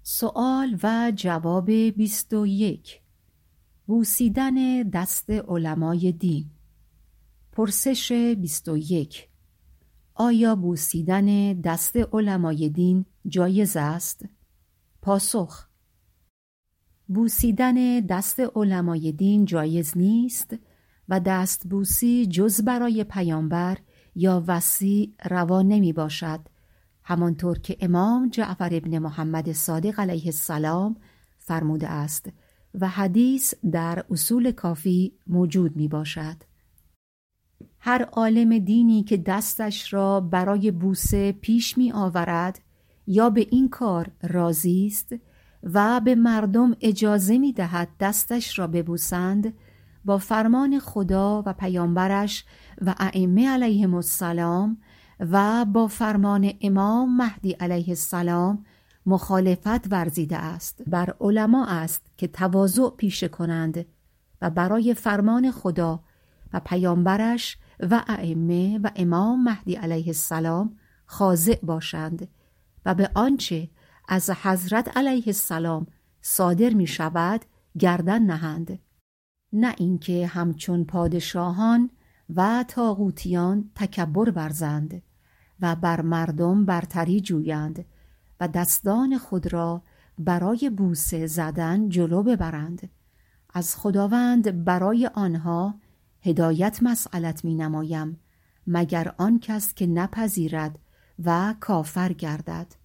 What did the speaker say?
سوال و جواب 21. بوسیدن دست علمای دین. پرسش 21. آیا بوسیدن دست علمای دین جایز است؟ پاسخ: بوسیدن دست علمای دین جایز نیست و دست بوسی جز برای پیامبر یا وصی روا نمی باشد، همانطور که امام جعفر ابن محمد صادق علیه السلام فرموده است و حدیث در اصول کافی موجود می باشد. هر عالم دینی که دستش را برای بوسه پیش می آورد یا به این کار راضی است و به مردم اجازه می دهد دستش را ببوسند، با فرمان خدا و پیامبرش و ائمه علیهم السلام و با فرمان امام مهدی علیه السلام مخالفت ورزیده است. بر علما است که تواضع پیشه کنند و برای فرمان خدا و پیامبرش و ائمه و امام مهدی علیه السلام خاضع باشند و به آنچه از حضرت علیه السلام صادر می شود گردن نهند، نه اینکه همچون پادشاهان و طاغوتیان تکبر ورزند و بر مردم برتری جویند و دستان خود را برای بوسه زدن جلو ببرند. از خداوند برای آنها هدایت مسئلت می نمایم، مگر آن کس که نپذیرد و کافر گردد.